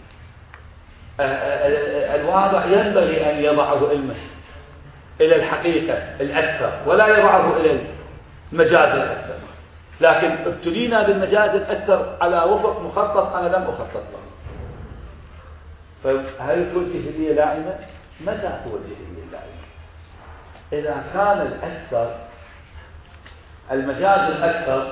الواضع ينبغي أن يضعه علمه إلى الحقيقة الأكثر ولا يضعه إلى المجاز الأكثر، لكن ابتلينا بالمجاز الأكثر على وفق مخطط أنا لم أخطط له. فهل توجه لي لائمة؟ متى توجه لي لائمة؟ إذا كان الأكثر المجاز الأكثر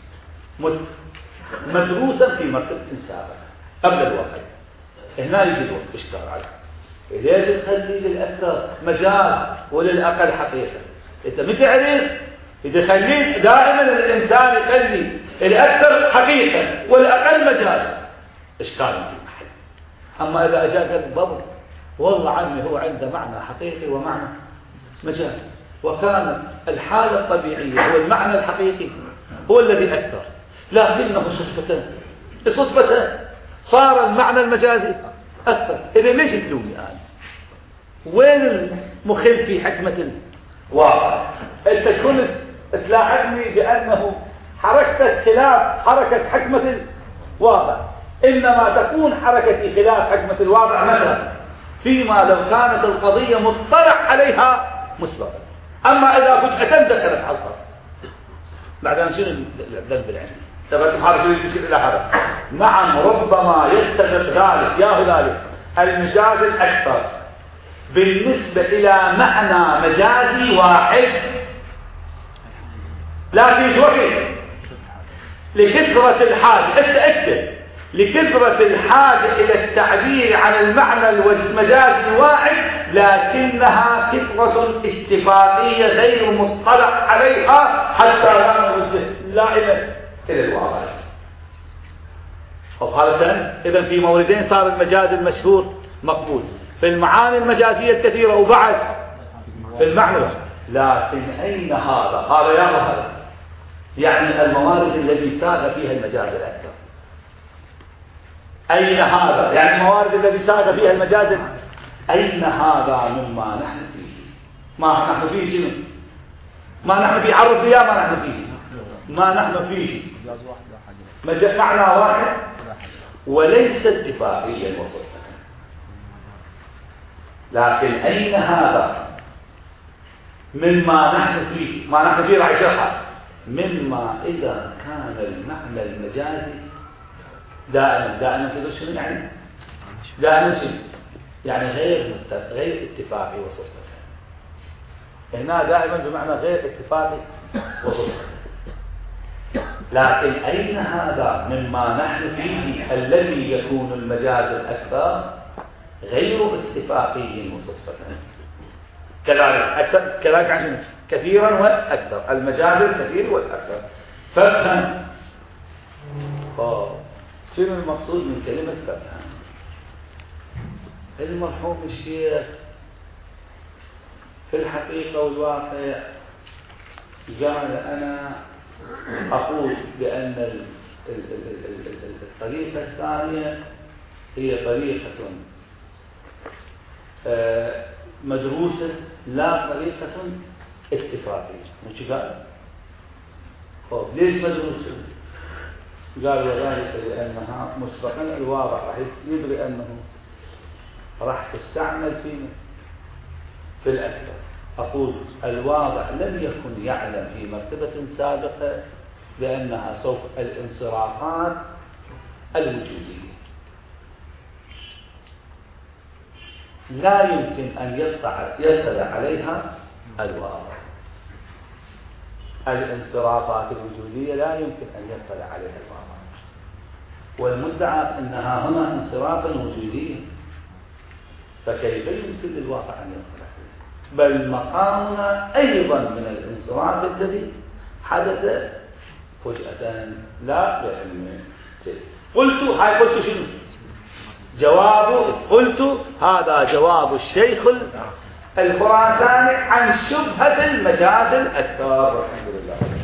مدروسا في مرتبة سابقة قبل الواقع، هنا يجي الوقت إشكال عليه. ليش تخلي للأكثر مجاز وللأقل حقيقة؟ إذا متى عرف؟ إذا خليت دائما الإنسان يخلي الأكثر حقيقة والأقل مجاز إشكال في محل. أما إذا أجاك الضبط والله عني هو عنده معنى حقيقي ومعنى مجاز، وكان الحالة الطبيعية هو المعنى الحقيقي هو الذي أكثر، لكنه صدفة صدفة صار المعنى المجازي أكثر. إذا ليش تلومي أنا؟ وين المخل في حكمة الواقع؟ أنت كنت تلاحظني بأنه حركة خلاف حركة حكمة الواقع، إنما تكون حركتي خلاف حكمة الواقع مثلا فيما لو كانت القضية مطلع عليها مسبقا. أما إذا فجأة دخلت على الخط بعدين شنو الذنب اللي عندي؟ تبعتم هذا شنو يشير إلى هذا؟ نعم ربما يتفق ذلك يا ذلك المجاز الأكثر بالنسبة إلى معنى مجازي واحد، لكن شو لكثرة الحاجة اتأكد لكثرة الحاجة إلى التعبير عن المعنى المجازي الواحد، لكنها كثرة اتفاقية غير مطلع عليها حتى لا نوجه لائمة إلى الواقع. وقالت إذن في موردين صار المجاز المشهور مقبول في المعاني المجازية الكثيرة وبعد في المعنى، لكن أين هذا؟ هذا يا هذا يعني الموارد التي ساغ فيها المجاز الأكثر. أين هذا؟ يعني الموارد التي ساغ فيها المجاز، أين هذا مما نحن فيه؟ ما نحن فيه شنو؟ ما نحن فيه عرف يا ما نحن فيه ما نحن فيه مجاز معنى واحد وليس اتفاقيا وصفا، لكن أين هذا مما نحن فيه؟ ما نحن فيه راح يشرحها مما إذا كان المعنى المجازي دائما دائما تدري شنو يعني؟ دائما شنو؟ يعني غير غير اتفاقي وصفا. هنا دائما بمعنى غير اتفاقي وصفا، لكن أين هذا مما نحن فيه الذي يكون المجاز الأكثر غير اتفاقي وصفا؟ كذلك أكثر كذلك عشان كثيرا وأكثر، المجاز الكثير والأكثر. فافهم شنو المقصود من كلمة فتحا؟ المرحوم الشيخ في الحقيقة والواقع قال أنا أقول بأن الطريقة الثانية هي طريقة مدروسة لا طريقة اتفاقية. مش قال؟ طيب ليش مدروسة؟ قال وذلك لأنها مسبقا الواضح راح يدري أنه راح تستعمل في في الأكثر. أقول الواضع لم يكن يعلم في مرتبة سابقة بأنها سوف الانصرافات الوجودية لا يمكن أن يطلع يطلع عليها الواضع. الانصرافات الوجودية لا يمكن أن يطلع عليها الواضع، والمدعى أنها هنا انصرافا وجوديا، فكيف يمكن للواقع أن يطلع عليه؟ بل مقامنا أيضا من الانصراف الذي حدث فجأة لا بعلم. قلت هاي قلت شنو؟ جواب قلت هذا جواب الشيخ الخراساني عن شبهة المجاز الأكثر. الحمد لله.